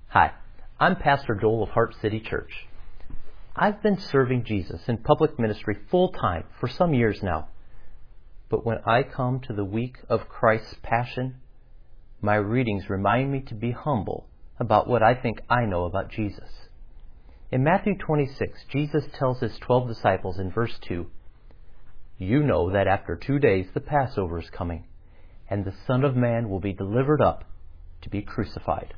Hi, I'm Pastor Joel of Heart City Church. I've been serving Jesus in public ministry full-time for some years now. But when I come to the week of Christ's Passion, my readings remind me to be humble about what I think I know about Jesus. In Matthew 26, Jesus tells his 12 disciples in verse 2, "You know that after 2 days the Passover is coming, and the Son of Man will be delivered up to be crucified."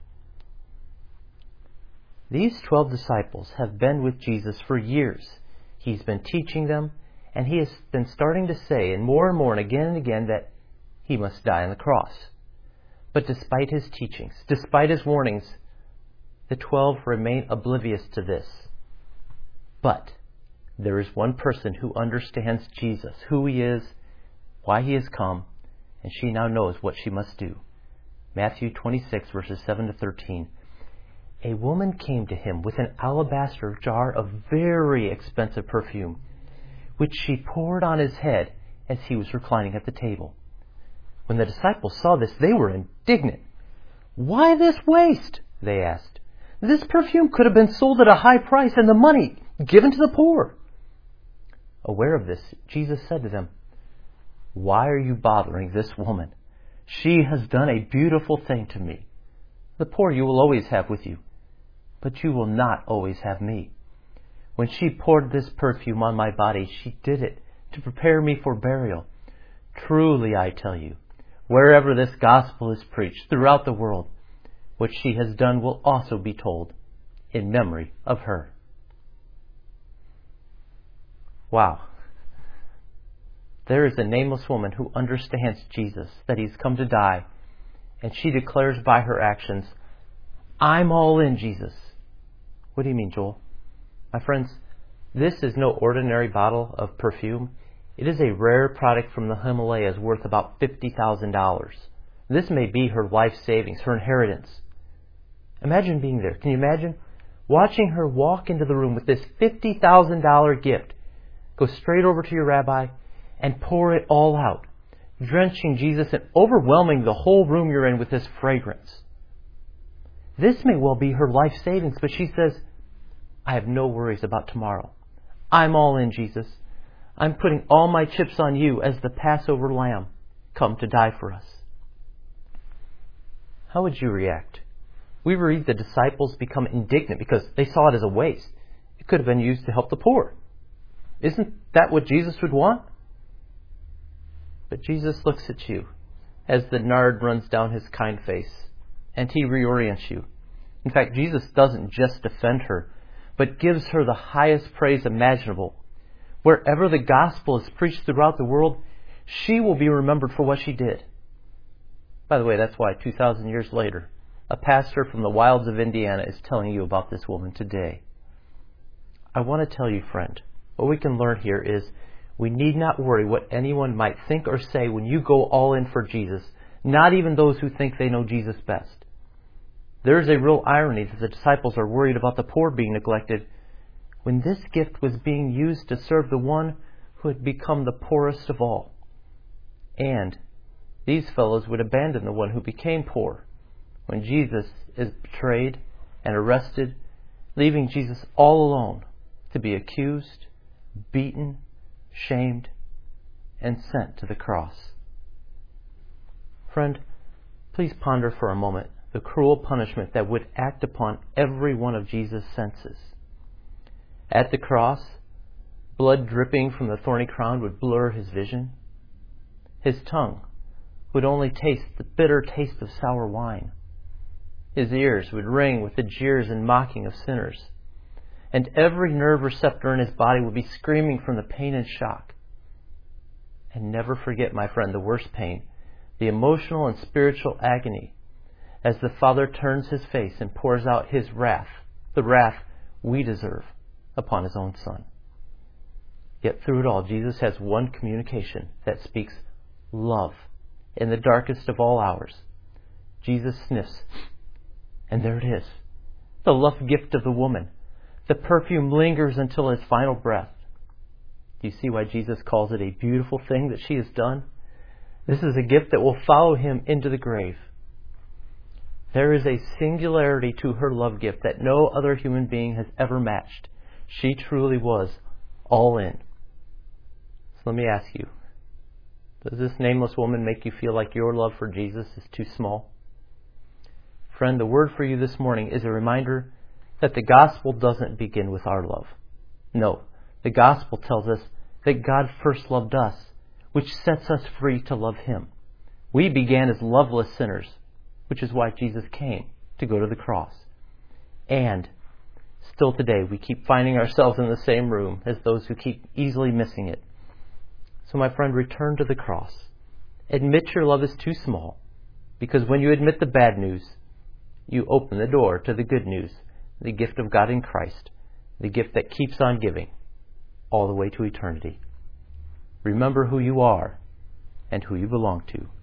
These 12 disciples have been with Jesus for years. He's been teaching them, and he has been starting to say, and more and again, that he must die on the cross. But despite his teachings, despite his warnings, the 12 remain oblivious to this. But there is one person who understands Jesus, who he is, why he has come, and she now knows what she must do. Matthew 26, verses 7 to 13. A woman came to him with an alabaster jar of very expensive perfume, which she poured on his head as he was reclining at the table. When the disciples saw this, they were indignant. "Why this waste?" they asked. "This perfume could have been sold at a high price and the money given to the poor." Aware of this, Jesus said to them, "Why are you bothering this woman? She has done a beautiful thing to me. The poor you will always have with you, but you will not always have me. When she poured this perfume on my body, she did it to prepare me for burial. Truly, I tell you, wherever this gospel is preached throughout the world, what she has done will also be told in memory of her." Wow. There is a nameless woman who understands Jesus, that he's come to die, and she declares by her actions, "I'm all in, Jesus." What do you mean, Joel? My friends, this is no ordinary bottle of perfume. It is a rare product from the Himalayas worth about $50,000. This may be her life savings, her inheritance. Imagine being there. Can you imagine? Watching her walk into the room with this $50,000 gift, go straight over to your rabbi and pour it all out, drenching Jesus and overwhelming the whole room you're in with this fragrance. This may well be her life savings, but she says, "I have no worries about tomorrow. I'm all in, Jesus. I'm putting all my chips on you as the Passover lamb come to die for us." How would you react? We read the disciples become indignant because they saw it as a waste. It could have been used to help the poor. Isn't that what Jesus would want? But Jesus looks at you as the nard runs down his kind face, and he reorients you. In fact, Jesus doesn't just defend her, but gives her the highest praise imaginable. Wherever the gospel is preached throughout the world, she will be remembered for what she did. By the way, that's why 2,000 years later, a pastor from the wilds of Indiana is telling you about this woman today. I want to tell you, friend, what we can learn here is we need not worry what anyone might think or say when you go all in for Jesus, not even those who think they know Jesus best. There is a real irony that the disciples are worried about the poor being neglected when this gift was being used to serve the one who had become the poorest of all. And these fellows would abandon the one who became poor when Jesus is betrayed and arrested, leaving Jesus all alone to be accused, beaten, shamed, and sent to the cross. Friend, please ponder for a moment the cruel punishment that would act upon every one of Jesus' senses. At the cross, blood dripping from the thorny crown would blur his vision. His tongue would only taste the bitter taste of sour wine. His ears would ring with the jeers and mocking of sinners. And every nerve receptor in his body would be screaming from the pain and shock. And never forget, my friend, the worst pain, the emotional and spiritual agony, as the Father turns his face and pours out his wrath, the wrath we deserve, upon his own Son. Yet through it all, Jesus has one communication that speaks love in the darkest of all hours. Jesus sniffs, and there it is, the love gift of the woman. The perfume lingers until his final breath. Do you see why Jesus calls it a beautiful thing that she has done? This is a gift that will follow him into the grave. There is a singularity to her love gift that no other human being has ever matched. She truly was all in. So let me ask you, does this nameless woman make you feel like your love for Jesus is too small? Friend, the word for you this morning is a reminder that the gospel doesn't begin with our love. No, the gospel tells us that God first loved us, which sets us free to love Him. We began as loveless sinners, which is why Jesus came, to go to the cross. And still today, we keep finding ourselves in the same room as those who keep easily missing it. So my friend, return to the cross. Admit your love is too small, because when you admit the bad news, you open the door to the good news, the gift of God in Christ, the gift that keeps on giving all the way to eternity. Remember who you are and who you belong to.